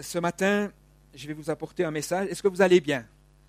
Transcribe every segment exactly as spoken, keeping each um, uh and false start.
ce matin, je vais vous apporter un message. Est-ce que vous allez bien?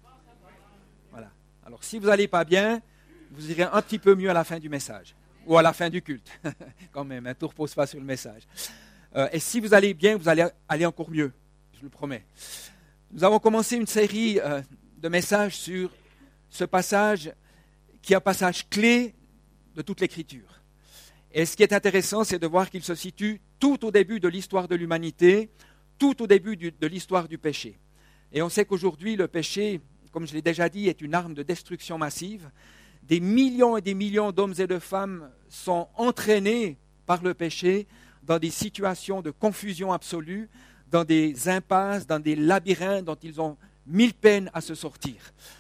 Voilà. Alors, si vous n'allez pas bien, vous irez un petit peu mieux à la fin du message. Ou à la fin du culte. Quand même, un tour ne repose pas sur le message. Euh, et si vous allez bien, vous allez aller encore mieux. Je le promets. Nous avons commencé une série euh, de messages sur ce passage qui est un passage clé de toute l'Écriture. Et ce qui est intéressant, c'est de voir qu'il se situe tout au début de l'histoire de l'humanité, tout au début du, de l'histoire du péché. Et on sait qu'aujourd'hui, le péché, comme je l'ai déjà dit, est une arme de destruction massive. Des millions et des millions d'hommes et de femmes sont entraînés par le péché dans des situations de confusion absolue, dans des impasses, dans des labyrinthes dont ils ont mille peines à se sortir.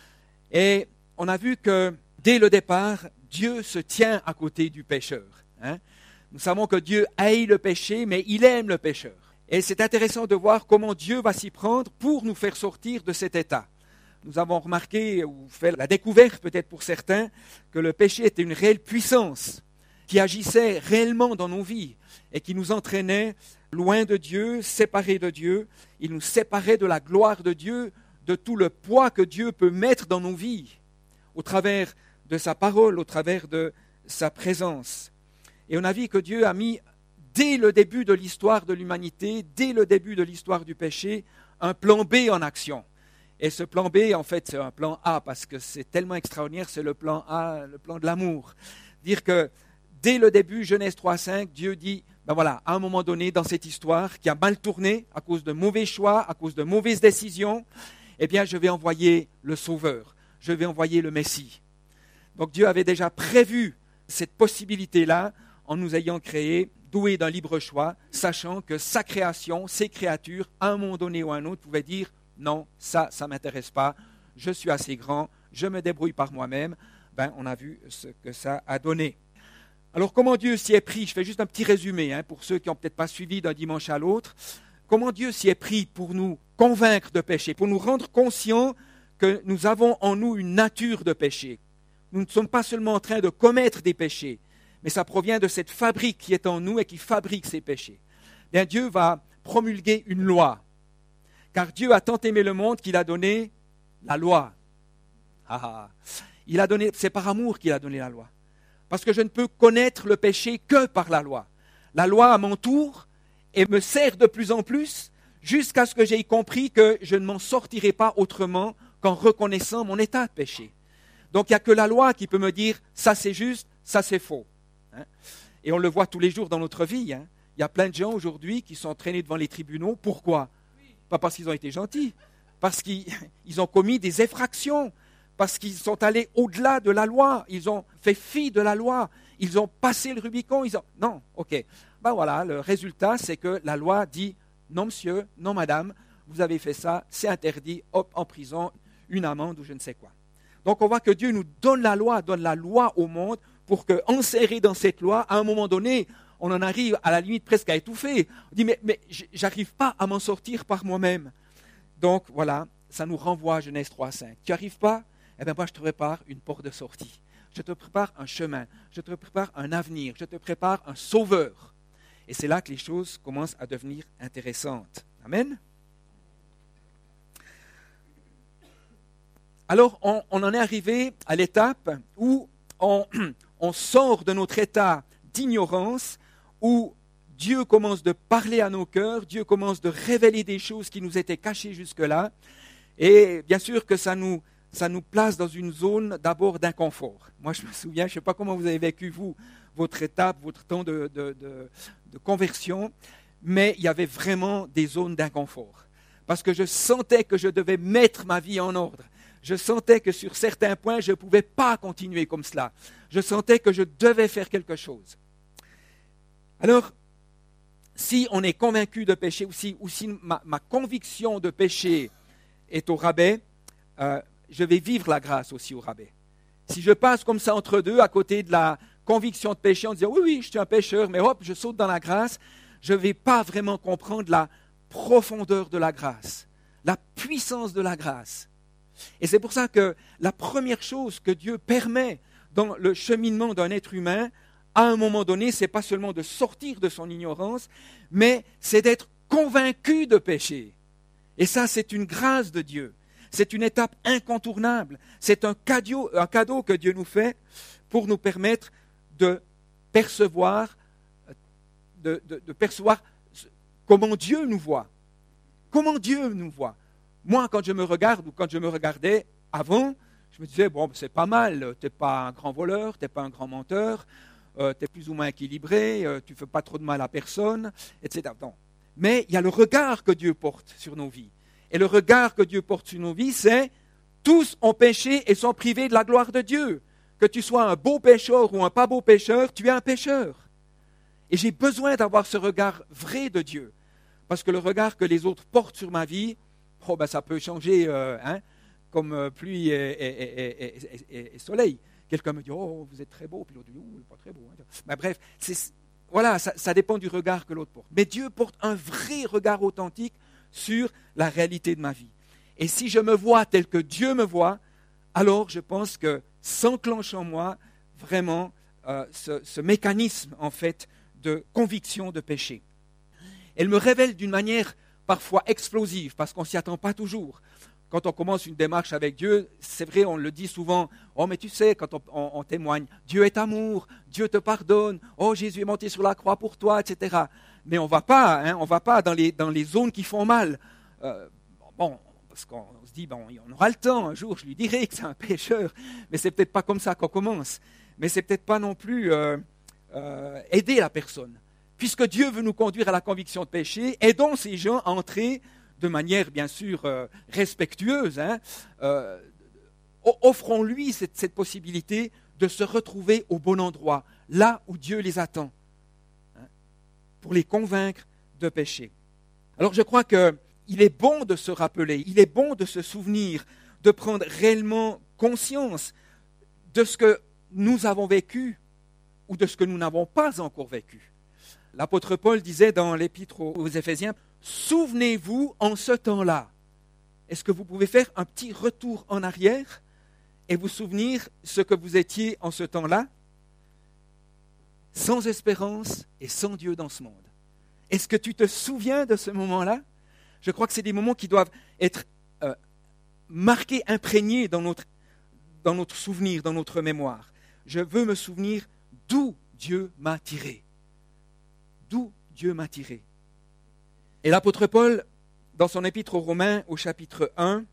Et on a vu que dès le départ, Dieu se tient à côté du pécheur. Hein? Nous savons que Dieu haït le péché, mais il aime le pécheur. Et c'est intéressant de voir comment Dieu va s'y prendre pour nous faire sortir de cet état. Nous avons remarqué, ou fait la découverte peut-être pour certains, que le péché était une réelle puissance qui agissait réellement dans nos vies et qui nous entraînait loin de Dieu, séparés de Dieu. Il nous séparait de la gloire de Dieu, de tout le poids que Dieu peut mettre dans nos vies, au travers de sa parole, au travers de sa présence. Et on a vu que Dieu a mis, dès le début de l'histoire de l'humanité, dès le début de l'histoire du péché, un plan B en action. Et ce plan B, en fait, c'est un plan A, parce que c'est tellement extraordinaire, c'est le plan A, le plan de l'amour. Dire que dès le début, Genèse trois cinq, Dieu dit, ben voilà, à un moment donné, dans cette histoire qui a mal tourné, à cause de mauvais choix, à cause de mauvaises décisions, eh bien, je vais envoyer le Sauveur, je vais envoyer le Messie. Donc Dieu avait déjà prévu cette possibilité-là, en nous ayant créés, doués d'un libre choix, sachant que sa création, ses créatures, à un moment donné ou à un autre, pouvaient dire « Non, ça, ça ne m'intéresse pas, je suis assez grand, je me débrouille par moi-même. » Ben, on a vu ce que ça a donné. Alors, comment Dieu s'y est pris? Je fais juste un petit résumé, hein, pour ceux qui n'ont peut-être pas suivi d'un dimanche à l'autre. Comment Dieu s'y est pris pour nous convaincre de péché, pour nous rendre conscients que nous avons en nous une nature de péché. Nous ne sommes pas seulement en train de commettre des péchés, mais ça provient de cette fabrique qui est en nous et qui fabrique ces péchés. Bien, Dieu va promulguer une loi, car Dieu a tant aimé le monde qu'il a donné la loi. Ah, ah. Il a donné, c'est par amour qu'il a donné la loi, parce que je ne peux connaître le péché que par la loi. La loi m'entoure et me sert de plus en plus jusqu'à ce que j'aie compris que je ne m'en sortirai pas autrement qu'en reconnaissant mon état de péché. Donc il n'y a que la loi qui peut me dire ça c'est juste, ça c'est faux. Hein? Et on le voit tous les jours dans notre vie. Hein? Il y a plein de gens aujourd'hui qui sont traînés devant les tribunaux. Pourquoi? Pas parce qu'ils ont été gentils, parce qu'ils ils ont commis des effractions, parce qu'ils sont allés au-delà de la loi, ils ont fait fi de la loi, ils ont passé le Rubicon. Ils ont... Non, ok. Ben voilà, le résultat c'est que la loi dit non monsieur, non madame, vous avez fait ça, c'est interdit, hop, en prison, une amende ou je ne sais quoi. Donc on voit que Dieu nous donne la loi, donne la loi au monde pour qu'enserré dans cette loi, à un moment donné, on en arrive à la limite presque à étouffer. On dit mais, mais j'arrive pas à m'en sortir par moi-même. Donc voilà, ça nous renvoie à Genèse trois cinq. Tu n'y arrives pas? Eh bien moi je te prépare une porte de sortie. Je te prépare un chemin, je te prépare un avenir, je te prépare un sauveur. Et c'est là que les choses commencent à devenir intéressantes. Amen. Alors, on, on en est arrivé à l'étape où on, on sort de notre état d'ignorance, où Dieu commence de parler à nos cœurs, Dieu commence de révéler des choses qui nous étaient cachées jusque-là. Et bien sûr que ça nous, ça nous place dans une zone d'abord d'inconfort. Moi, je me souviens, je ne sais pas comment vous avez vécu, vous, votre étape, votre temps de, de, de, de conversion, mais il y avait vraiment des zones d'inconfort. Parce que je sentais que je devais mettre ma vie en ordre. Je sentais que sur certains points, je ne pouvais pas continuer comme cela. Je sentais que je devais faire quelque chose. Alors, si on est convaincu de péché, ou si, ou si ma, ma conviction de péché est au rabais, euh, je vais vivre la grâce aussi au rabais. Si je passe comme ça entre deux, à côté de la conviction de péché, en disant « oui, oui, je suis un pécheur, mais hop, je saute dans la grâce », je ne vais pas vraiment comprendre la profondeur de la grâce, la puissance de la grâce. Et c'est pour ça que la première chose que Dieu permet dans le cheminement d'un être humain, à un moment donné, ce n'est pas seulement de sortir de son ignorance, mais c'est d'être convaincu de péché. Et ça, c'est une grâce de Dieu. C'est une étape incontournable. C'est un cadeau, un cadeau que Dieu nous fait pour nous permettre de percevoir, de, de, de percevoir comment Dieu nous voit. Comment Dieu nous voit. Moi, quand je me regarde ou quand je me regardais avant, je me disais, bon, c'est pas mal, tu n'es pas un grand voleur, tu n'es pas un grand menteur, euh, tu es plus ou moins équilibré, euh, tu ne fais pas trop de mal à personne, et cetera. Non. Mais il y a le regard que Dieu porte sur nos vies. Et le regard que Dieu porte sur nos vies, c'est tous ont péché et sont privés de la gloire de Dieu. Que tu sois un beau pécheur ou un pas beau pécheur, tu es un pécheur. Et j'ai besoin d'avoir ce regard vrai de Dieu. Parce que le regard que les autres portent sur ma vie, oh ben ça peut changer euh, hein, comme euh, pluie et, et, et, et, et soleil. Quelqu'un me dit, oh, vous êtes très beau, puis l'autre dit, oh, il n'est pas très beau. Ben, bref, c'est, voilà, ça, ça dépend du regard que l'autre porte. Mais Dieu porte un vrai regard authentique sur la réalité de ma vie. Et si je me vois tel que Dieu me voit, alors je pense que s'enclenche en moi vraiment euh, ce, ce mécanisme en fait de conviction de péché. Elle me révèle d'une manière parfois explosive, parce qu'on ne s'y attend pas toujours. Quand on commence une démarche avec Dieu, c'est vrai, on le dit souvent, oh mais tu sais, quand on, on, on témoigne, Dieu est amour, Dieu te pardonne, oh Jésus est monté sur la croix pour toi, et cetera. Mais on ne va pas, hein, on va pas dans les, dans les zones qui font mal. Euh, bon, parce qu'on se dit, bon, on aura le temps, un jour je lui dirai que c'est un pécheur, mais c'est peut-être pas comme ça qu'on commence. Mais c'est peut-être pas non plus euh, euh, aider la personne. Puisque Dieu veut nous conduire à la conviction de péché, aidons ces gens à entrer de manière bien sûr euh, respectueuse. Hein, euh, offrons-lui cette, cette possibilité de se retrouver au bon endroit, là où Dieu les attend, hein, pour les convaincre de péché. Alors je crois qu'il est bon de se rappeler, il est bon de se souvenir, de prendre réellement conscience de ce que nous avons vécu ou de ce que nous n'avons pas encore vécu. L'apôtre Paul disait dans l'épître aux Éphésiens, « Souvenez-vous en ce temps-là ». Est-ce que vous pouvez faire un petit retour en arrière et vous souvenir ce que vous étiez en ce temps-là, sans espérance et sans Dieu dans ce monde? Est-ce que tu te souviens de ce moment-là? Je crois que c'est des moments qui doivent être euh, marqués, imprégnés dans notre, dans notre souvenir, dans notre mémoire. Je veux me souvenir d'où Dieu m'a tiré. D'où Dieu m'a tiré. Et l'apôtre Paul, dans son épître aux Romains, au chapitre un,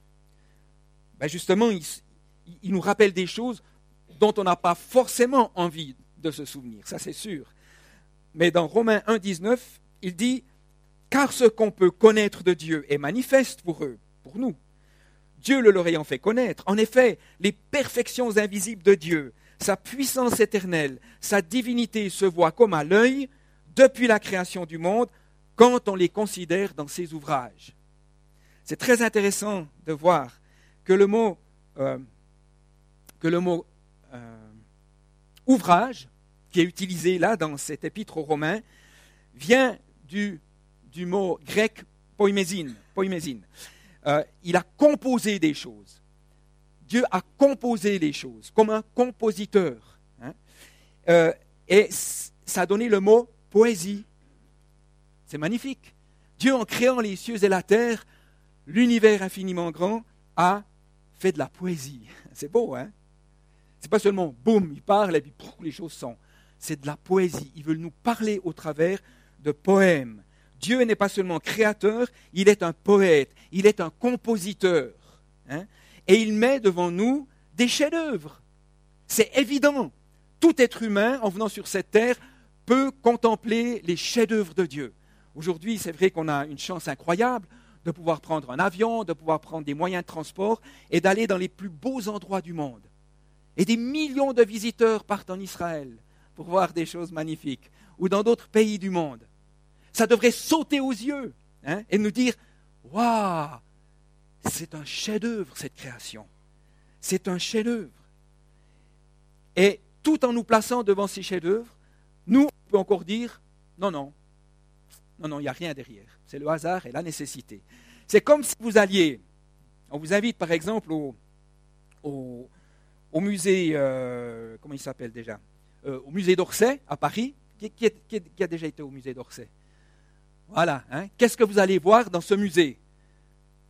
ben justement, il, il nous rappelle des choses dont on n'a pas forcément envie de se souvenir, ça c'est sûr. Mais dans Romains un, dix-neuf, il dit « Car ce qu'on peut connaître de Dieu est manifeste pour eux, pour nous. Dieu le leur ayant fait connaître. En effet, les perfections invisibles de Dieu, sa puissance éternelle, sa divinité se voient comme à l'œil, depuis la création du monde, quand on les considère dans ses ouvrages. » C'est très intéressant de voir que le mot, euh, que le mot euh, ouvrage, qui est utilisé là dans cet épître aux Romains, vient du, du mot grec poimésine. poimésine. Euh, il a composé des choses. Dieu a composé les choses, comme un compositeur. Hein. Euh, et ça a donné le mot poésie. C'est magnifique. Dieu, en créant les cieux et la terre, l'univers infiniment grand, a fait de la poésie. C'est beau, hein? C'est pas seulement boum, il parle et puis pouf, les choses sont. C'est de la poésie. Il veut nous parler au travers de poèmes. Dieu n'est pas seulement créateur, il est un poète, il est un compositeur. Hein? Et il met devant nous des chefs-d'œuvre. C'est évident. Tout être humain, en venant sur cette terre, peut contempler les chefs-d'œuvre de Dieu. Aujourd'hui, c'est vrai qu'on a une chance incroyable de pouvoir prendre un avion, de pouvoir prendre des moyens de transport et d'aller dans les plus beaux endroits du monde. Et des millions de visiteurs partent en Israël pour voir des choses magnifiques, ou dans d'autres pays du monde. Ça devrait sauter aux yeux, hein, et nous dire « Waouh, c'est un chef-d'œuvre cette création. C'est un chef-d'œuvre. » Et tout en nous plaçant devant ces chefs-d'œuvre, nous, on peut encore dire « Non, non, non, non, il n'y a rien derrière. C'est le hasard et la nécessité. » C'est comme si vous alliez, on vous invite par exemple au, au, au musée, euh, comment il s'appelle déjà euh, au musée d'Orsay à Paris. Qui, qui, qui, qui a déjà été au musée d'Orsay? Voilà. Hein. Qu'est-ce que vous allez voir dans ce musée?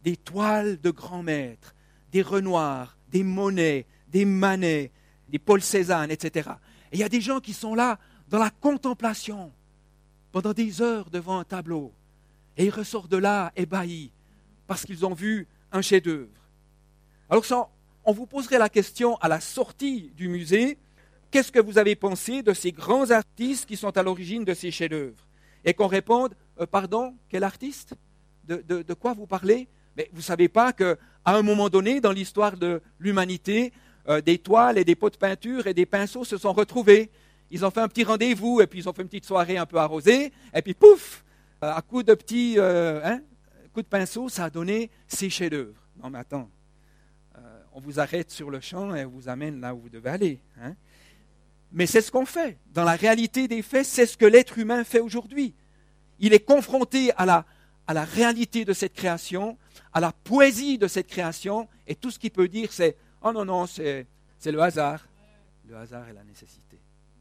des toiles de grands maîtres, des Renoir, des Monet, des Manet, des Paul Cézanne, et cetera. Et il y a des gens qui sont là dans la contemplation pendant des heures devant un tableau. Et ils ressortent de là ébahis parce qu'ils ont vu un chef-d'œuvre. Alors ça, on vous poserait la question à la sortie du musée, qu'est-ce que vous avez pensé de ces grands artistes qui sont à l'origine de ces chefs-d'œuvre? Et qu'on réponde, euh, pardon, quel artiste? de, de, de quoi vous parlez? Mais vous ne savez pas qu'à un moment donné, dans l'histoire de l'humanité, euh, des toiles et des pots de peinture et des pinceaux se sont retrouvés. Ils ont fait un petit rendez-vous et puis ils ont fait une petite soirée un peu arrosée. Et puis pouf, à coups de petits euh, hein, coups de pinceau, ça a donné ces chefs-d'œuvre. Non mais attends, euh, on vous arrête sur le champ et on vous amène là où vous devez aller. Hein. Mais c'est ce qu'on fait. Dans la réalité des faits, c'est ce que l'être humain fait aujourd'hui. Il est confronté à la, à la réalité de cette création, à la poésie de cette création, et tout ce qu'il peut dire, c'est « Oh non, non, c'est, c'est le hasard. » Le hasard est la nécessité.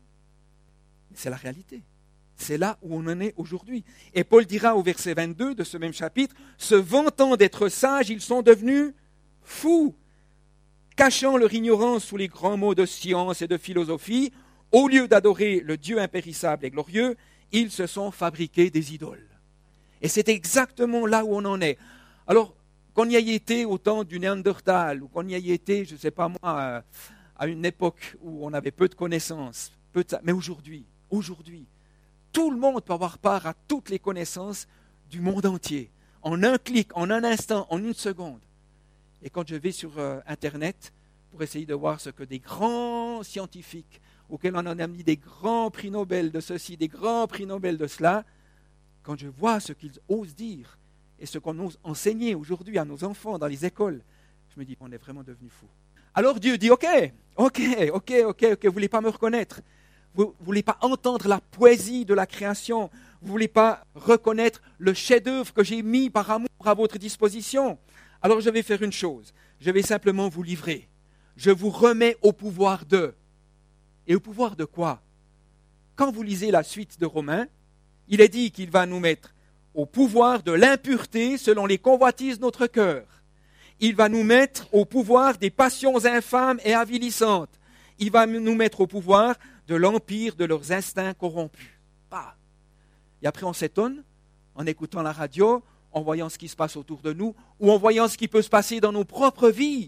Mais c'est la réalité. C'est là où on en est aujourd'hui. Et Paul dira au verset vingt-deux de ce même chapitre, « Se vantant d'être sages, ils sont devenus fous, cachant leur ignorance sous les grands mots de science et de philosophie, au lieu d'adorer le Dieu impérissable et glorieux, ils se sont fabriqués des idoles. » Et c'est exactement là où on en est. Alors, qu'on y ait été au temps du Néandertal, ou qu'on y ait été, je ne sais pas moi, à une époque où on avait peu de connaissances, peu de... mais aujourd'hui, aujourd'hui, tout le monde peut avoir part à toutes les connaissances du monde entier, en un clic, en un instant, en une seconde. Et quand je vais sur euh, Internet pour essayer de voir ce que des grands scientifiques, auxquels on en a mis des grands prix Nobel de ceci, des grands prix Nobel de cela, quand je vois ce qu'ils osent dire et ce qu'on ose enseigner aujourd'hui à nos enfants dans les écoles, je me dis qu'on est vraiment devenu fous. Alors Dieu dit, ok, ok, ok, ok, ok, vous ne voulez pas me reconnaître, vous ne voulez pas entendre la poésie de la création, vous ne voulez pas reconnaître le chef-d'œuvre que j'ai mis par amour à votre disposition. Alors je vais faire une chose, je vais simplement vous livrer. Je vous remets au pouvoir de. Et au pouvoir de quoi? Quand vous lisez la suite de Romains, il est dit qu'il va nous mettre au pouvoir de l'impureté selon les convoitises de notre cœur. Il va nous mettre au pouvoir des passions infâmes et avilissantes. Il va nous mettre au pouvoir de l'empire de leurs instincts corrompus. Bah. Et après on s'étonne en écoutant la radio, en voyant ce qui se passe autour de nous, ou en voyant ce qui peut se passer dans nos propres vies,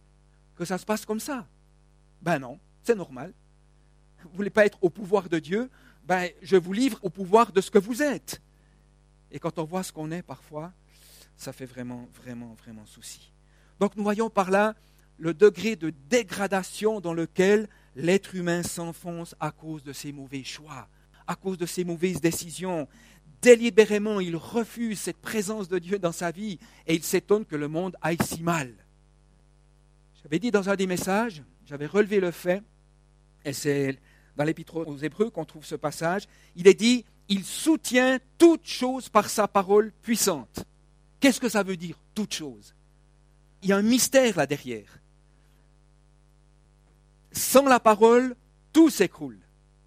que ça se passe comme ça. Ben non, c'est normal. Vous ne voulez pas être au pouvoir de Dieu, ben je vous livre au pouvoir de ce que vous êtes. Et quand on voit ce qu'on est parfois, ça fait vraiment, vraiment, vraiment souci. Donc nous voyons par là le degré de dégradation dans lequel l'être humain s'enfonce à cause de ses mauvais choix, à cause de ses mauvaises décisions. Délibérément, il refuse cette présence de Dieu dans sa vie et il s'étonne que le monde aille si mal. J'avais dit dans un des messages, j'avais relevé le fait, et c'est dans l'Épître aux Hébreux qu'on trouve ce passage, il est dit « Il soutient toute chose par sa parole puissante ». Qu'est-ce que ça veut dire, toute chose? Il y a un mystère là derrière. Sans la parole, tout s'écroule.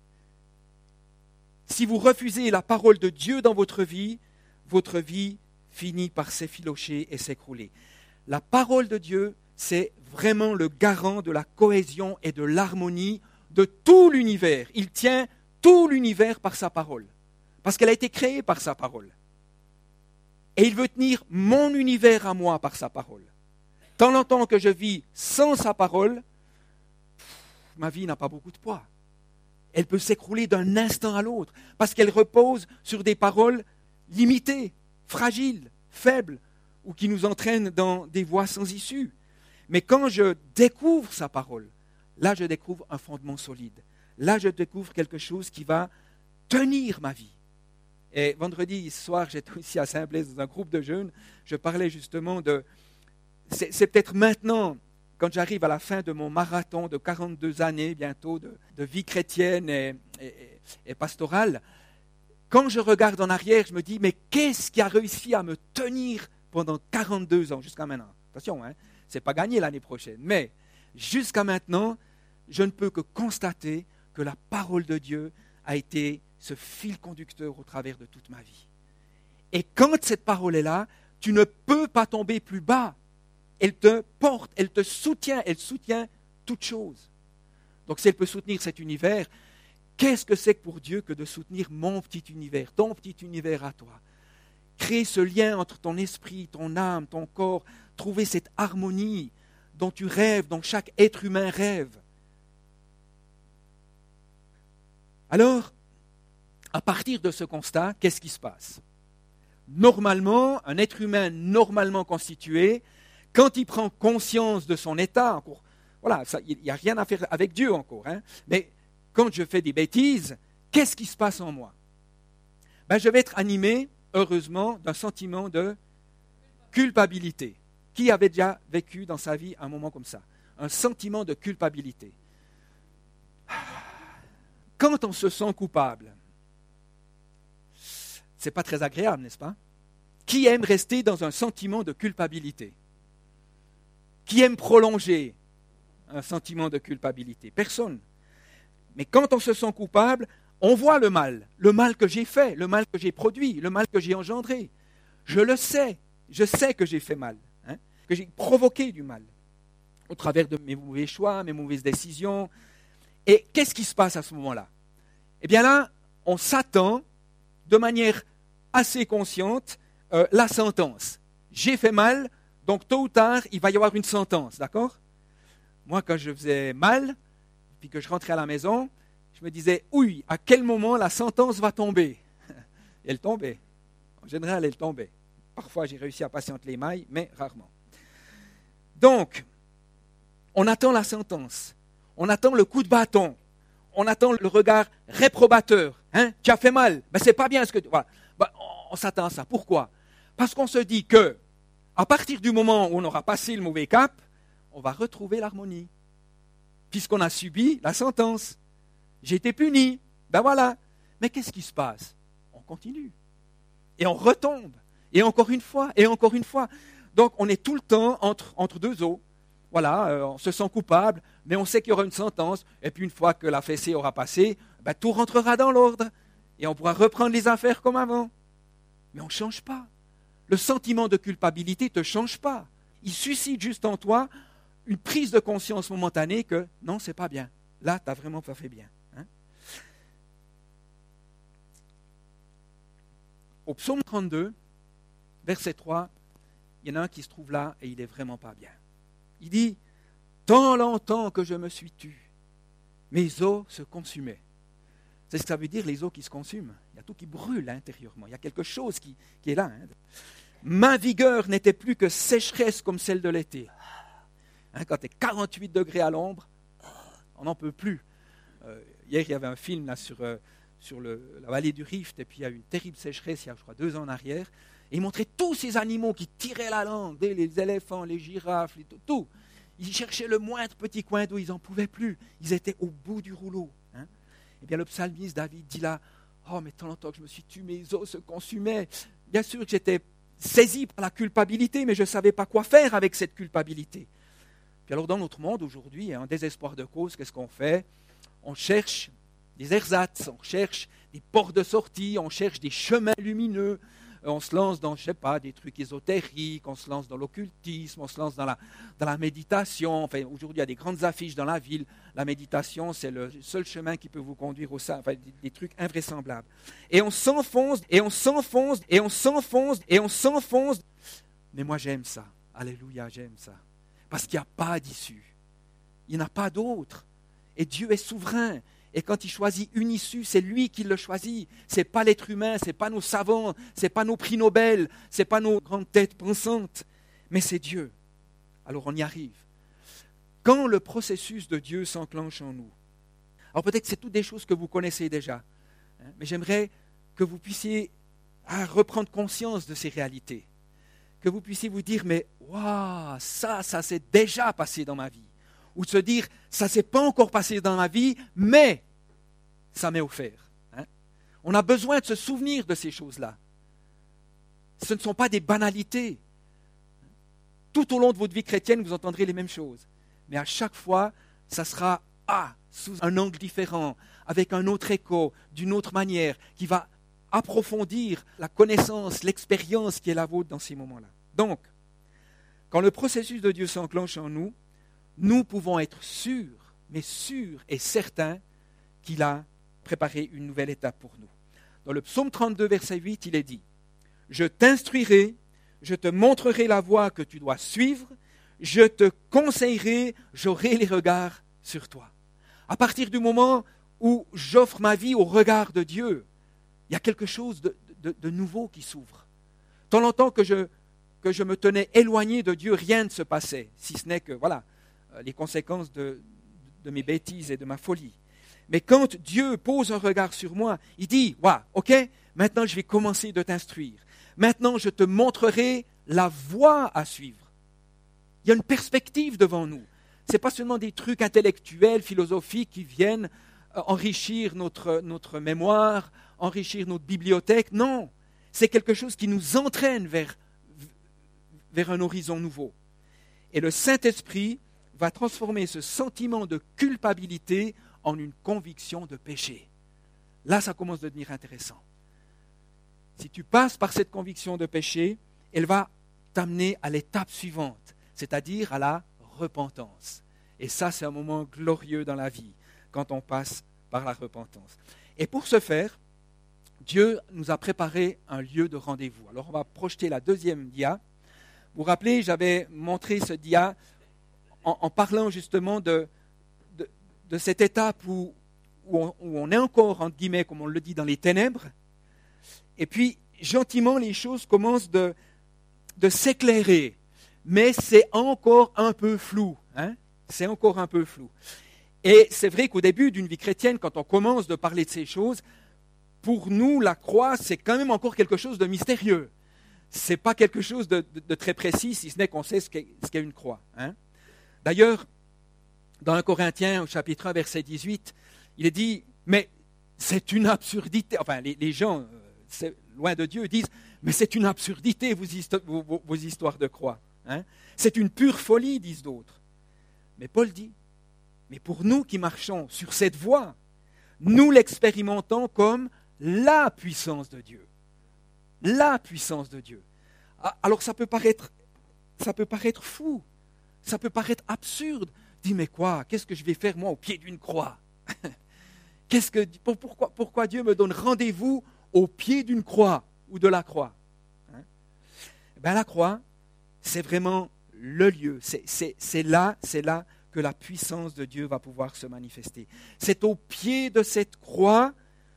Si vous refusez la parole de Dieu dans votre vie, votre vie finit par s'effilocher et s'écrouler. La parole de Dieu, c'est vraiment le garant de la cohésion et de l'harmonie de tout l'univers. Il tient tout l'univers par sa parole, parce qu'elle a été créée par sa parole. Et il veut tenir mon univers à moi par sa parole. Tant longtemps que je vis sans sa parole, ma vie n'a pas beaucoup de poids. Elle peut s'écrouler d'un instant à l'autre, parce qu'elle repose sur des paroles limitées, fragiles, faibles, ou qui nous entraînent dans des voies sans issue. Mais quand je découvre sa parole, là je découvre un fondement solide. Là je découvre quelque chose qui va tenir ma vie. Et vendredi soir, j'étais ici à Saint-Blaise dans un groupe de jeunes, je parlais justement de... C'est, c'est peut-être maintenant, quand j'arrive à la fin de mon marathon de quarante-deux années bientôt de, de vie chrétienne et, et, et pastorale, quand je regarde en arrière, je me dis, mais qu'est-ce qui a réussi à me tenir pendant quarante-deux ans jusqu'à maintenant? Attention, hein, c'est pas gagné l'année prochaine, mais jusqu'à maintenant, je ne peux que constater que la parole de Dieu a été ce fil conducteur au travers de toute ma vie. Et quand cette parole est là, tu ne peux pas tomber plus bas. Elle te porte, elle te soutient, elle soutient toute chose. Donc si elle peut soutenir cet univers, qu'est-ce que c'est que pour Dieu que de soutenir mon petit univers, ton petit univers à toi? Créer ce lien entre ton esprit, ton âme, ton corps, trouver cette harmonie dont tu rêves, dont chaque être humain rêve. Alors, à partir de ce constat, qu'est-ce qui se passe? Normalement, un être humain normalement constitué, quand il prend conscience de son état, encore, voilà, il n'y a rien à faire avec Dieu encore, hein, mais quand je fais des bêtises, qu'est-ce qui se passe en moi? Ben, je vais être animé, heureusement, d'un sentiment de culpabilité. Qui avait déjà vécu dans sa vie un moment comme ça? Un sentiment de culpabilité. Quand on se sent coupable, c'est pas très agréable, n'est-ce pas? Qui aime rester dans un sentiment de culpabilité? Qui aime prolonger un sentiment de culpabilité? Personne. Mais quand on se sent coupable, on voit le mal, le mal que j'ai fait, le mal que j'ai produit, le mal que j'ai engendré. Je le sais, je sais que j'ai fait mal, hein, que j'ai provoqué du mal au travers de mes mauvais choix, mes mauvaises décisions. Et qu'est-ce qui se passe à ce moment-là? Eh bien là, on s'attend de manière assez consciente euh, la sentence. J'ai fait mal, donc tôt ou tard, il va y avoir une sentence, d'accord? Moi, quand je faisais mal, puis que je rentrais à la maison, je me disais, oui, à quel moment la sentence va tomber? Elle tombait. En général, elle tombait. Parfois, j'ai réussi à passer entre les mailles, mais rarement. Donc, on attend la sentence. On attend le coup de bâton. On attend le regard réprobateur. Hein? Tu as fait mal. Ben, c'est pas bien ce que tu... Voilà. Ben, on s'attend à ça. Pourquoi? Parce qu'on se dit que, à partir du moment où on aura passé le mauvais cap, on va retrouver l'harmonie. Puisqu'on a subi la sentence. J'ai été puni. Ben voilà. Mais qu'est-ce qui se passe? On continue. Et on retombe. Et encore une fois, et encore une fois. Donc, on est tout le temps entre, entre deux eaux. Voilà, euh, on se sent coupable, mais on sait qu'il y aura une sentence. Et puis, une fois que la fessée aura passé, ben, tout rentrera dans l'ordre. Et on pourra reprendre les affaires comme avant. Mais on ne change pas. Le sentiment de culpabilité ne te change pas. Il suscite juste en toi une prise de conscience momentanée que non, c'est pas bien. Là, tu n'as vraiment pas fait bien. Hein? Au psaume trente-deux, verset trois, il y en a un qui se trouve là et il n'est vraiment pas bien. Il dit, tant longtemps que je me suis tu, mes os se consumaient. C'est ce que ça veut dire, les os qui se consument. Il y a tout qui brûle intérieurement. Il y a quelque chose qui, qui est là. Hein. Ma vigueur n'était plus que sécheresse comme celle de l'été. Hein, quand tu es quarante-huit degrés à l'ombre, on n'en peut plus. Euh, hier, il y avait un film là, sur, euh, sur le, la vallée du Rift, et puis il y a eu une terrible sécheresse, il y a, je crois, deux ans en arrière. Et il montrait tous ces animaux qui tiraient la langue, les éléphants, les girafes, les, tout, tout. Ils cherchaient le moindre petit coin d'eau, ils n'en pouvaient plus. Ils étaient au bout du rouleau. Hein. Et bien le psalmiste David dit là, « Oh, mais tant longtemps que je me suis tué, mes os se consumaient. » Bien sûr que j'étais saisi par la culpabilité, mais je ne savais pas quoi faire avec cette culpabilité. Puis alors dans notre monde aujourd'hui, en désespoir de cause, qu'est-ce qu'on fait? On cherche des ersatz, on cherche des portes de sortie, on cherche des chemins lumineux. On se lance dans, je ne sais pas, des trucs ésotériques, on se lance dans l'occultisme, on se lance dans la, dans la méditation. Enfin, aujourd'hui, il y a des grandes affiches dans la ville. La méditation, c'est le seul chemin qui peut vous conduire au sein, enfin, des, des trucs invraisemblables. Et on s'enfonce, et on s'enfonce, et on s'enfonce, et on s'enfonce. Mais moi, j'aime ça. Alléluia, j'aime ça. Parce qu'il n'y a pas d'issue. Il n'y en a pas d'autre. Et Dieu est souverain. Et quand il choisit une issue, c'est lui qui le choisit. Ce n'est pas l'être humain, ce n'est pas nos savants, ce n'est pas nos prix Nobel, ce n'est pas nos grandes têtes pensantes, mais c'est Dieu. Alors on y arrive. Quand le processus de Dieu s'enclenche en nous, alors peut-être que c'est toutes des choses que vous connaissez déjà, hein, mais j'aimerais que vous puissiez ah, reprendre conscience de ces réalités, que vous puissiez vous dire, mais waouh, ça, ça s'est déjà passé dans ma vie. Ou de se dire, ça ne s'est pas encore passé dans ma vie, mais ça m'est offert. Hein? On a besoin de se souvenir de ces choses-là. Ce ne sont pas des banalités. Tout au long de votre vie chrétienne, vous entendrez les mêmes choses. Mais à chaque fois, ça sera ah, sous un angle différent, avec un autre écho, d'une autre manière, qui va approfondir la connaissance, l'expérience qui est la vôtre dans ces moments-là. Donc, quand le processus de Dieu s'enclenche en nous, nous pouvons être sûrs, mais sûrs et certains qu'il a préparé une nouvelle étape pour nous. Dans le psaume trente-deux, verset huit, il est dit « Je t'instruirai, je te montrerai la voie que tu dois suivre, je te conseillerai, j'aurai les regards sur toi. » À partir du moment où j'offre ma vie au regard de Dieu, il y a quelque chose de, de, de nouveau qui s'ouvre. Tant longtemps que je, que je me tenais éloigné de Dieu, rien ne se passait, si ce n'est que, voilà, les conséquences de, de mes bêtises et de ma folie. Mais quand Dieu pose un regard sur moi, il dit, « Waouh, ok, maintenant je vais commencer de t'instruire. Maintenant je te montrerai la voie à suivre. » Il y a une perspective devant nous. Ce n'est pas seulement des trucs intellectuels, philosophiques qui viennent enrichir notre, notre mémoire, enrichir notre bibliothèque. Non, c'est quelque chose qui nous entraîne vers, vers un horizon nouveau. Et le Saint-Esprit va transformer ce sentiment de culpabilité en une conviction de péché. Là, ça commence à devenir intéressant. Si tu passes par cette conviction de péché, elle va t'amener à l'étape suivante, c'est-à-dire à la repentance. Et ça, c'est un moment glorieux dans la vie, quand on passe par la repentance. Et pour ce faire, Dieu nous a préparé un lieu de rendez-vous. Alors, on va projeter la deuxième dia. Vous vous rappelez, j'avais montré ce dia en, en parlant justement de, de, de cette étape où, où, on, où on est encore, entre guillemets, comme on le dit, dans les ténèbres. Et puis, gentiment, les choses commencent de, de s'éclairer. Mais c'est encore un peu flou. Hein? C'est encore un peu flou. Et c'est vrai qu'au début d'une vie chrétienne, quand on commence de parler de ces choses, pour nous, la croix, c'est quand même encore quelque chose de mystérieux. Ce n'est pas quelque chose de, de, de très précis, si ce n'est qu'on sait ce qu'est, ce qu'est une croix. Hein? D'ailleurs, dans un Corinthiens, au chapitre un, verset dix-huit, il est dit, mais c'est une absurdité. Enfin, les, les gens, c'est, loin de Dieu, disent, mais c'est une absurdité, vos, histo- vos, vos, vos histoires de croix. Hein? C'est une pure folie, disent d'autres. Mais Paul dit, mais pour nous qui marchons sur cette voie, nous l'expérimentons comme la puissance de Dieu. La puissance de Dieu. Alors ça peut paraître, ça peut paraître fou, ça peut paraître absurde. Dis, mais quoi, qu'est-ce que je vais faire moi au pied d'une croix? Qu'est-ce que, pourquoi, pourquoi Dieu me donne rendez-vous au pied d'une croix ou de la croix? Hein? Ben, la croix, c'est vraiment le lieu. C'est, c'est, c'est là, c'est là que la puissance de Dieu va pouvoir se manifester. C'est au pied de cette croix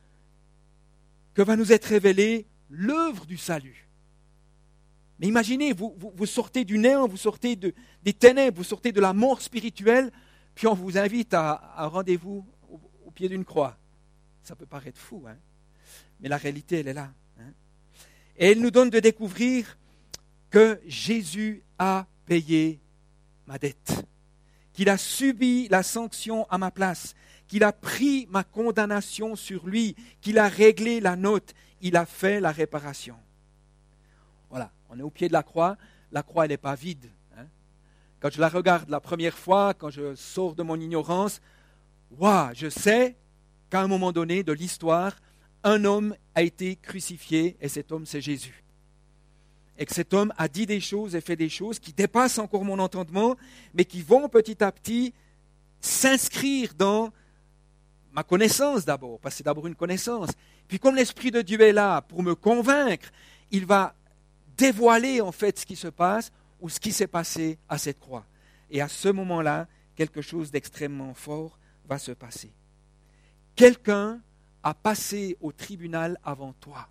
que va nous être révélée l'œuvre du salut. Mais imaginez, vous, vous, vous sortez du néant, vous sortez de, des ténèbres, vous sortez de la mort spirituelle, puis on vous invite à, à un rendez-vous au, au pied d'une croix. Ça peut paraître fou, hein? Mais la réalité, elle est là. Hein? Et elle nous donne de découvrir que Jésus a payé ma dette, qu'il a subi la sanction à ma place, qu'il a pris ma condamnation sur lui, qu'il a réglé la note, il a fait la réparation. Voilà, on est au pied de la croix, la croix elle n'est pas vide. Hein? Quand je la regarde la première fois, quand je sors de mon ignorance, waouh, je sais qu'à un moment donné de l'histoire, un homme a été crucifié et cet homme c'est Jésus. Et que cet homme a dit des choses et fait des choses qui dépassent encore mon entendement, mais qui vont petit à petit s'inscrire dans ma connaissance d'abord, parce que c'est d'abord une connaissance. Puis comme l'Esprit de Dieu est là pour me convaincre, il va dévoiler en fait ce qui se passe ou ce qui s'est passé à cette croix. Et à ce moment-là, quelque chose d'extrêmement fort va se passer. Quelqu'un a passé au tribunal avant toi.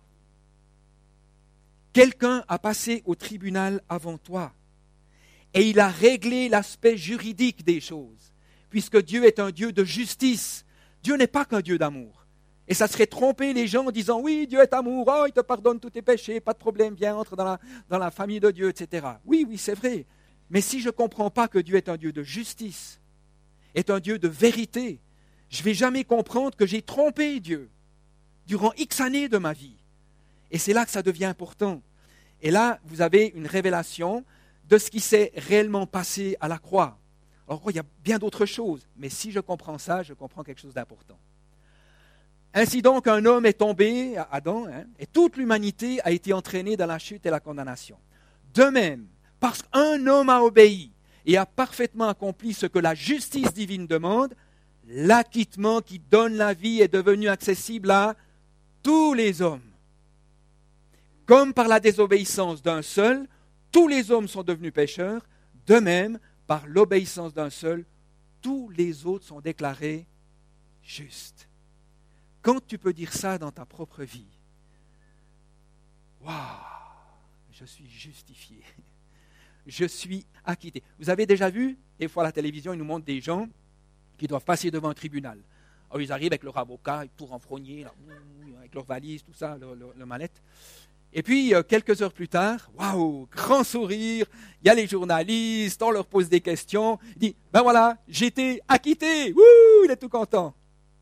Quelqu'un a passé au tribunal avant toi. Et il a réglé l'aspect juridique des choses. Puisque Dieu est un Dieu de justice. Dieu n'est pas qu'un Dieu d'amour. Et ça serait tromper les gens en disant, oui, Dieu est amour, oh, il te pardonne tous tes péchés, pas de problème, viens, entre dans la, dans la famille de Dieu, et cetera. Oui, oui, c'est vrai. Mais si je ne comprends pas que Dieu est un Dieu de justice, est un Dieu de vérité, je ne vais jamais comprendre que j'ai trompé Dieu durant X années de ma vie. Et c'est là que ça devient important. Et là, vous avez une révélation de ce qui s'est réellement passé à la croix. Alors, il y a bien d'autres choses, mais si je comprends ça, je comprends quelque chose d'important. Ainsi donc, un homme est tombé, Adam, hein, et toute l'humanité a été entraînée dans la chute et la condamnation. De même, parce qu'un homme a obéi et a parfaitement accompli ce que la justice divine demande, l'acquittement qui donne la vie est devenu accessible à tous les hommes. Comme par la désobéissance d'un seul, tous les hommes sont devenus pécheurs, de même, par l'obéissance d'un seul, tous les autres sont déclarés justes. Quand tu peux dire ça dans ta propre vie, waouh, je suis justifié, je suis acquitté. Vous avez déjà vu, des fois à la télévision, ils nous montrent des gens qui doivent passer devant un tribunal. Alors ils arrivent avec leur avocat, tout renfrogné, là, avec leur valise, tout ça, leur, leur, leur mallette. Et puis, quelques heures plus tard, waouh, grand sourire, il y a les journalistes, on leur pose des questions, il dit, ben voilà, j'ai été acquitté, wouh, il est tout content.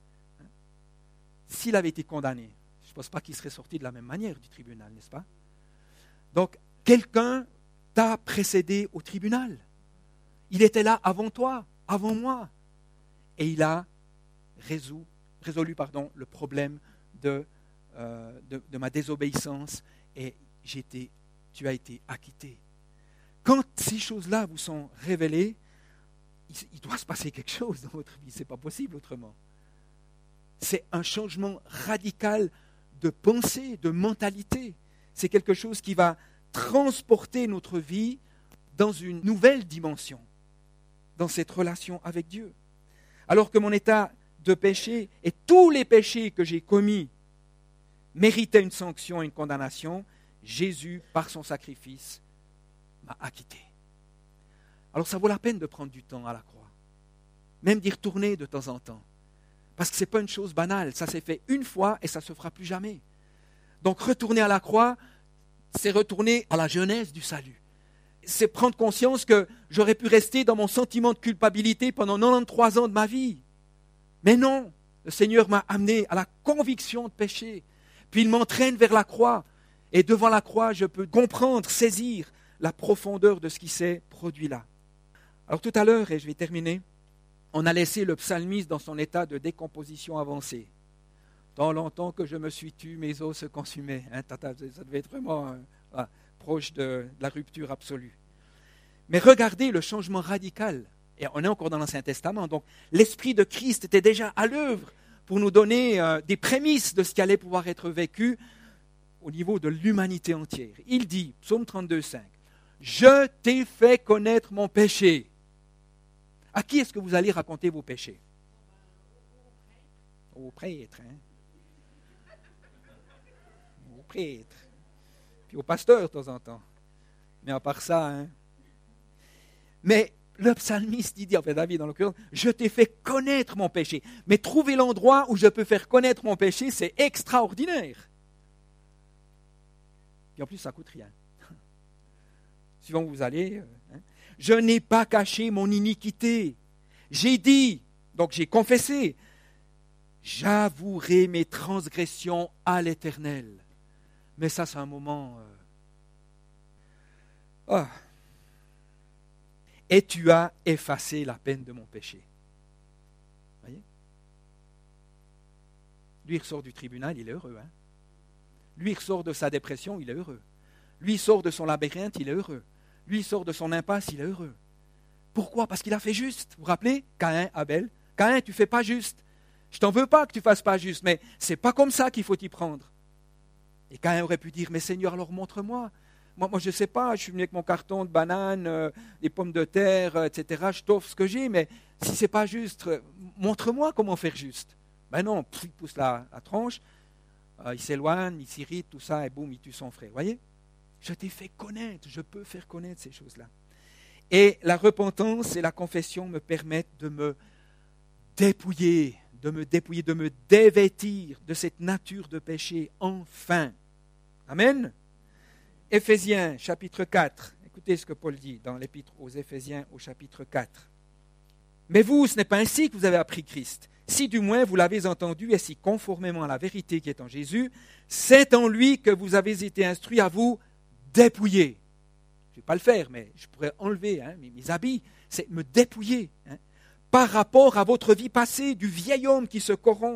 S'il avait été condamné, je ne pense pas qu'il serait sorti de la même manière du tribunal, n'est-ce pas? Donc, quelqu'un t'a précédé au tribunal. Il était là avant toi, avant moi. Et il a résolu, résolu pardon, le problème de, euh, de, de ma désobéissance et j'ai été, tu as été acquitté. Quand ces choses-là vous sont révélées, il, il doit se passer quelque chose dans votre vie. Ce n'est pas possible autrement. C'est un changement radical de pensée, de mentalité. C'est quelque chose qui va transporter notre vie dans une nouvelle dimension, dans cette relation avec Dieu. Alors que mon état de péché et tous les péchés que j'ai commis méritaient une sanction et une condamnation, Jésus, par son sacrifice, m'a acquitté. Alors ça vaut la peine de prendre du temps à la croix, même d'y retourner de temps en temps. Parce que ce n'est pas une chose banale, ça s'est fait une fois et ça ne se fera plus jamais. Donc retourner à la croix, c'est retourner à la genèse du salut. C'est prendre conscience que j'aurais pu rester dans mon sentiment de culpabilité pendant quatre-vingt-treize ans de ma vie. Mais non, le Seigneur m'a amené à la conviction de péché. Puis il m'entraîne vers la croix. Et devant la croix, je peux comprendre, saisir la profondeur de ce qui s'est produit là. Alors tout à l'heure, et je vais terminer, on a laissé le psalmiste dans son état de décomposition avancée. Tant longtemps que je me suis tu, mes os se consumaient. Hein, ça devait être vraiment euh, ah, proche de, de la rupture absolue. Mais regardez le changement radical. Et on est encore dans l'Ancien Testament. Donc l'Esprit de Christ était déjà à l'œuvre pour nous donner euh, des prémices de ce qui allait pouvoir être vécu au niveau de l'humanité entière. Il dit, psaume trente-deux, cinq, « Je t'ai fait connaître mon péché. » À qui est-ce que vous allez raconter vos péchés? Au prêtre, hein? Au prêtre. Puis au pasteur de temps en temps. Mais à part ça, hein? Mais le psalmiste dit, en fait David dans l'occurrence, je t'ai fait connaître mon péché. Mais trouver l'endroit où je peux faire connaître mon péché, c'est extraordinaire. Et en plus, ça ne coûte rien. Suivant où vous allez, hein? Je n'ai pas caché mon iniquité. J'ai dit, donc j'ai confessé, j'avouerai mes transgressions à l'Éternel. Mais ça, c'est un moment... Euh... Oh. Et tu as effacé la peine de mon péché. Voyez? Lui, il ressort du tribunal, il est heureux. Hein? Lui, il ressort de sa dépression, il est heureux. Lui, il sort de son labyrinthe, il est heureux. Lui, il sort de son impasse, il est heureux. Pourquoi? Parce qu'il a fait juste. Vous vous rappelez? Caïn, Abel. Caïn, tu ne fais pas juste. Je t'en veux pas que tu ne fasses pas juste, mais ce n'est pas comme ça qu'il faut t'y prendre. Et Caïn aurait pu dire, mais Seigneur, alors montre-moi. Moi, moi je ne sais pas, je suis venu avec mon carton de bananes, euh, des pommes de terre, euh, et cetera. Je t'offre ce que j'ai, mais si ce n'est pas juste, euh, montre-moi comment faire juste. Ben non, pff, il pousse la, la tronche, euh, il s'éloigne, il s'irrite, tout ça, et boum, il tue son frère. Vous voyez? Je t'ai fait connaître, je peux faire connaître ces choses-là. Et la repentance et la confession me permettent de me dépouiller, de me dépouiller, de me dévêtir de cette nature de péché, enfin. Amen. Éphésiens, chapitre quatre. Écoutez ce que Paul dit dans l'épître aux Éphésiens, au chapitre quatre. Mais vous, ce n'est pas ainsi que vous avez appris Christ. Si du moins vous l'avez entendu et si conformément à la vérité qui est en Jésus, c'est en lui que vous avez été instruits à vous dépouiller. Je ne vais pas le faire, mais je pourrais enlever hein, mes, mes habits. C'est me dépouiller. Hein, par rapport à votre vie passée, du vieil homme qui se corrompt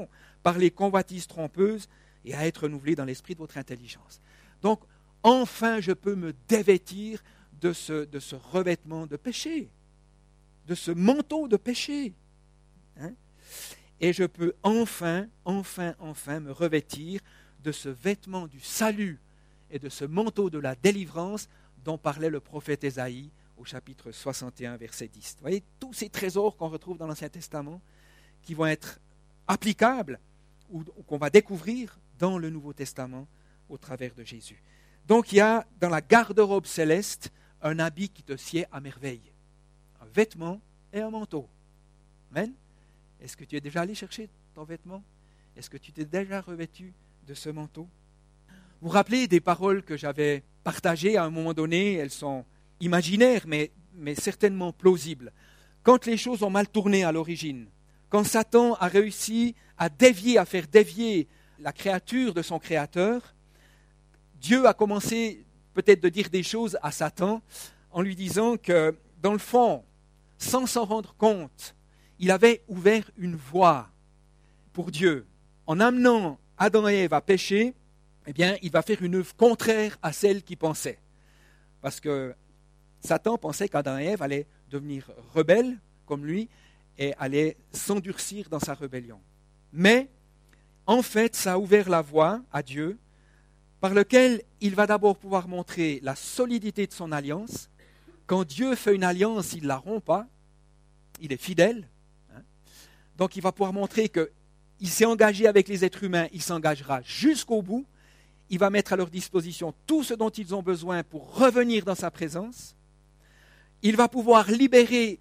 par les convoitises trompeuses et à être renouvelés dans l'esprit de votre intelligence. Donc, enfin, je peux me dévêtir de ce, de ce revêtement de péché, de ce manteau de péché. Hein? Et je peux enfin, enfin, enfin me revêtir de ce vêtement du salut et de ce manteau de la délivrance dont parlait le prophète Ésaïe au chapitre soixante et un, verset dix. Vous voyez, tous ces trésors qu'on retrouve dans l'Ancien Testament qui vont être applicables ou qu'on va découvrir dans le Nouveau Testament au travers de Jésus. Donc il y a dans la garde-robe céleste un habit qui te sied à merveille, un vêtement et un manteau. Amen. Est-ce que tu es déjà allé chercher ton vêtement? Est-ce que tu t'es déjà revêtu de ce manteau? Vous vous rappelez des paroles que j'avais partagées à un moment donné? Elles sont imaginaires, mais, mais certainement plausibles. Quand les choses ont mal tourné à l'origine, quand Satan a réussi à dévier, à faire dévier la créature de son créateur, Dieu a commencé peut-être de dire des choses à Satan en lui disant que, dans le fond, sans s'en rendre compte, il avait ouvert une voie pour Dieu. En amenant Adam et Ève à pécher, eh bien, il va faire une œuvre contraire à celle qu'il pensait. Parce que Satan pensait qu'Adam et Ève allaient devenir rebelles comme lui et allaient s'endurcir dans sa rébellion. Mais, en fait, ça a ouvert la voie à Dieu par lequel il va d'abord pouvoir montrer la solidité de son alliance. Quand Dieu fait une alliance, il ne la rompt pas, il est fidèle. Hein. Donc il va pouvoir montrer qu'il s'est engagé avec les êtres humains, il s'engagera jusqu'au bout, il va mettre à leur disposition tout ce dont ils ont besoin pour revenir dans sa présence. Il va pouvoir libérer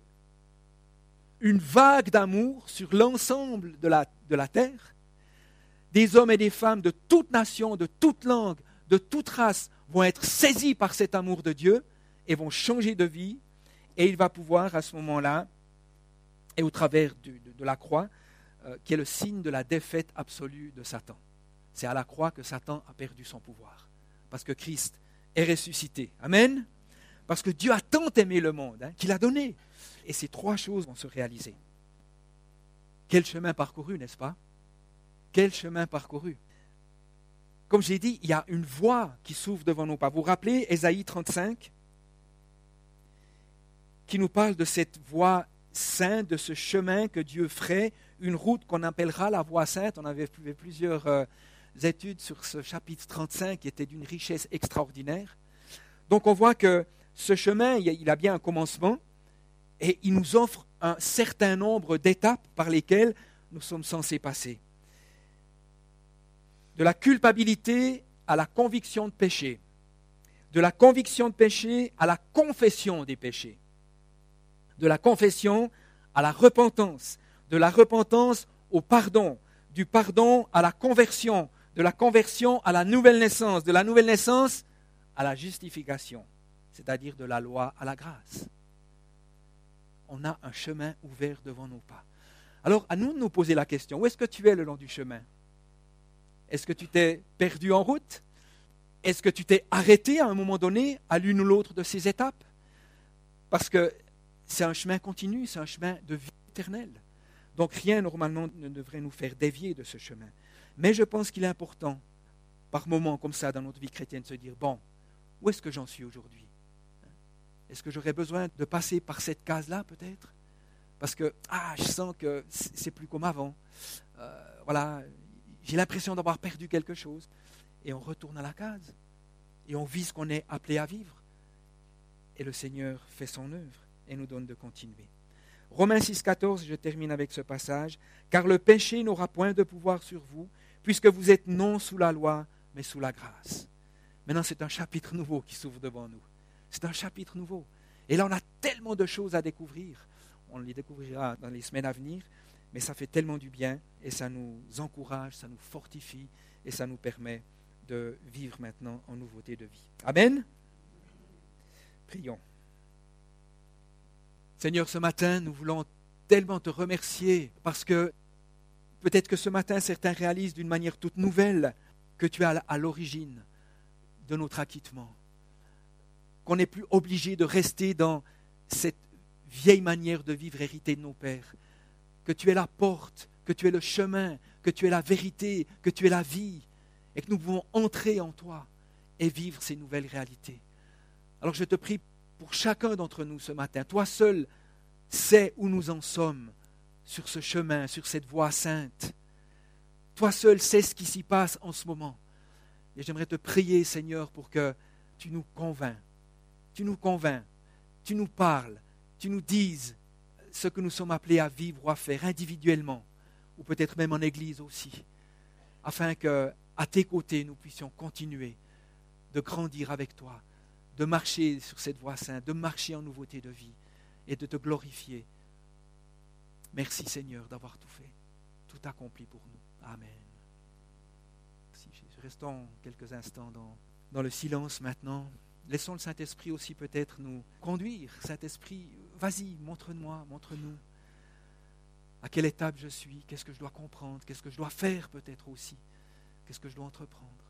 une vague d'amour sur l'ensemble de la, de la terre. Des hommes et des femmes de toute nation, de toute langue, de toute race vont être saisis par cet amour de Dieu et vont changer de vie. Et il va pouvoir à ce moment-là, et au travers du, de, de la croix, euh, qui est le signe de la défaite absolue de Satan. C'est à la croix que Satan a perdu son pouvoir. Parce que Christ est ressuscité. Amen. Parce que Dieu a tant aimé le monde hein, qu'il a donné. Et ces trois choses vont se réaliser. Quel chemin parcouru, n'est-ce pas? Quel chemin parcouru. Comme j'ai dit, il y a une voie qui s'ouvre devant nos pas. Vous vous rappelez Ésaïe trente-cinq, qui nous parle de cette voie sainte, de ce chemin que Dieu ferait, une route qu'on appellera la voie sainte. On avait fait plusieurs euh, études sur ce chapitre trente-cinq qui était d'une richesse extraordinaire. Donc on voit que ce chemin, il a bien un commencement et il nous offre un certain nombre d'étapes par lesquelles nous sommes censés passer. De la culpabilité à la conviction de péché, de la conviction de péché à la confession des péchés, de la confession à la repentance, de la repentance au pardon, du pardon à la conversion, de la conversion à la nouvelle naissance, de la nouvelle naissance à la justification, c'est-à-dire de la loi à la grâce. On a un chemin ouvert devant nos pas. Alors, à nous de nous poser la question, où est-ce que tu es le long du chemin? Est-ce que tu t'es perdu en route? Est-ce que tu t'es arrêté à un moment donné à l'une ou l'autre de ces étapes? Parce que c'est un chemin continu, c'est un chemin de vie éternelle. Donc rien normalement ne devrait nous faire dévier de ce chemin. Mais je pense qu'il est important, par moments comme ça dans notre vie chrétienne, de se dire, bon, où est-ce que j'en suis aujourd'hui? Est-ce que j'aurais besoin de passer par cette case-là peut-être? Parce que, ah, je sens que c'est plus comme avant. Euh, voilà, j'ai l'impression d'avoir perdu quelque chose. Et on retourne à la case. Et on vit ce qu'on est appelé à vivre. Et le Seigneur fait son œuvre et nous donne de continuer. Romains six, quatorze, je termine avec ce passage. Car le péché n'aura point de pouvoir sur vous, puisque vous êtes non sous la loi, mais sous la grâce. Maintenant, c'est un chapitre nouveau qui s'ouvre devant nous. C'est un chapitre nouveau. Et là, on a tellement de choses à découvrir. On les découvrira dans les semaines à venir. Mais ça fait tellement du bien et ça nous encourage, ça nous fortifie et ça nous permet de vivre maintenant en nouveauté de vie. Amen. Prions. Seigneur, ce matin, nous voulons tellement te remercier parce que peut-être que ce matin, certains réalisent d'une manière toute nouvelle que tu es à l'origine de notre acquittement. Qu'on n'est plus obligé de rester dans cette vieille manière de vivre héritée de nos pères. Que tu es la porte, que tu es le chemin, que tu es la vérité, que tu es la vie, et que nous pouvons entrer en toi et vivre ces nouvelles réalités. Alors je te prie pour chacun d'entre nous ce matin. Toi seul sais où nous en sommes sur ce chemin, sur cette voie sainte. Toi seul sais ce qui s'y passe en ce moment. Et j'aimerais te prier, Seigneur, pour que tu nous convaincs, tu nous convaincs, tu nous parles, tu nous dises ce que nous sommes appelés à vivre ou à faire individuellement, ou peut-être même en Église aussi, afin que, à tes côtés, nous puissions continuer de grandir avec toi, de marcher sur cette voie sainte, de marcher en nouveauté de vie et de te glorifier. Merci Seigneur d'avoir tout fait, tout accompli pour nous. Amen. Restons quelques instants dans, dans le silence maintenant. Laissons le Saint-Esprit aussi peut-être nous conduire. Saint-Esprit, vas-y, montre-moi, montre-nous à quelle étape je suis, qu'est-ce que je dois comprendre, qu'est-ce que je dois faire peut-être aussi, qu'est-ce que je dois entreprendre.